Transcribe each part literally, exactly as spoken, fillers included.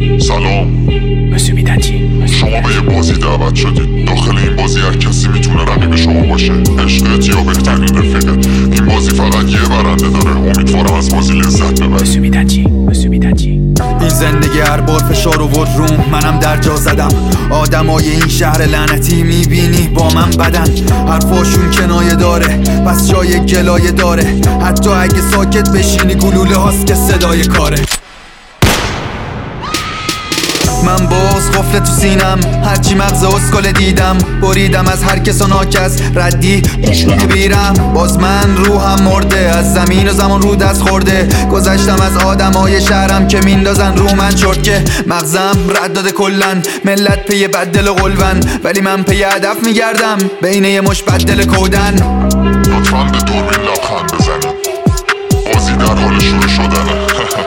سلام، شما به یه بازی دعوت شدید. داخل این بازی هر کسی میتونه رقیب شما باشه، عشقت یا بهترین رفیقت. این بازی فقط یه برنده داره، امیدوارم از بازی لذت ببری. این زندگی هر بار فشار آورد روم، منم در جا زدم. آدمای این شهر لعنتی میبینی با من بدن، حرفاشون کنایه داره پس جای گلایه داره. حتی اگه ساکت بشینی گلوله هاست که صدای کاره. من باز قفل تو سینم، هرچی مغز اسکل دیدم بریدم از هر کس و ناکس ردی بیرم. باز من روحم مرده، از زمین و زمان رو دست خورده. گذشتم از آدمای شهرم که میندازن رو من چرت که مغزم رد داده کلن. ملت پی بدل و قلون، ولی من پی هدف میگردم بین یه مش بدل کودن. لطفاً به دوربین لبخند بزنیم، بازی در حال شروع شدنه.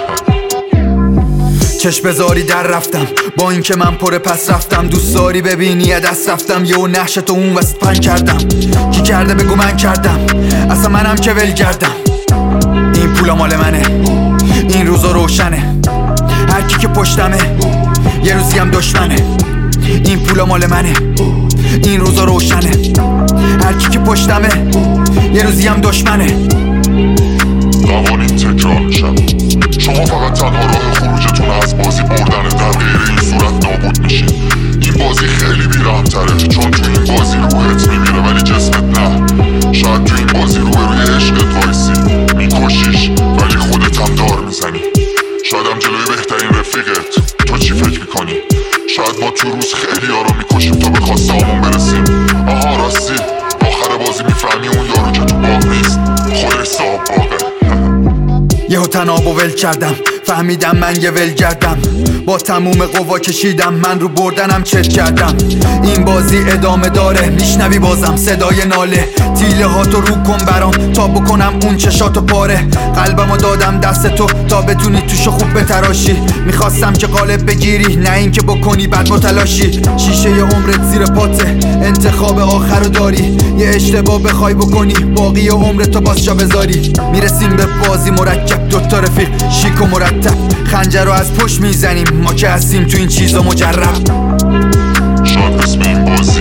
چشم بزاری در رفتم با اینکه من پر پس رفتم. دوست داری ببینی دست رفتم، یه نقشتو اون وسط پن کردم. کی کرده بگو من کردم، اصلا منم که ول کردم. این پولا مال منه، این روزا روشنه. هر کی که پشتمه یه روزی هم دشمنه. این پولا مال منه، این روزا روشنه. هر کی که پشتمه یه روزی هم دشمنه. قوانین تکرار میشن، شما فقط تنها راه خروجتون از بازی بردنه. در غیر این صورت نابود میشین. این بازی خیلی بی‌رحم‌تره، چون تو این بازی روحت میمیره ولی جسمت نه. شاید تو این بازی روح روی عشقت وایسی، میکشیش ولی خودت هم دار میزنی. شاید هم جلوی بهترین رفیقت. تو چی فکر میکنی؟ شاید ما تو روز خیلی یارو میکشیم تا به خواسته همون برسیم. آها راستی، آخر بازی میفهمی اون یارو که تو باغ نیست، خودش صاحب باغه. یهو تنابو ول کردم، فهمیدم من یه ول کردم. با تموم قوا کشیدم، من رو بردنم چت کردم. این بازی ادامه داره، میشنوی بازم صدای ناله. تیله ها تو رو کن برام تا بکنم اون چشاتو پاره. قلبمو دادم دست تو تا بتونی توشو خوب بتراشی. میخواستم که قالب بگیری، نه این که بکنی بعد متلاشی. شیشه ی عمرت زیر پاته، انتخاب آخرو داری. یه اشتباه بخوای بکنی، باقی عمرتو باز جا بذاری. میرسیم به بازی مرکب، دوتا رفیق شیک و مرتب. خنجر رو از پشت میزنیم، ما که هستیم تو این چیزا مجرب. شاید اسم این بازی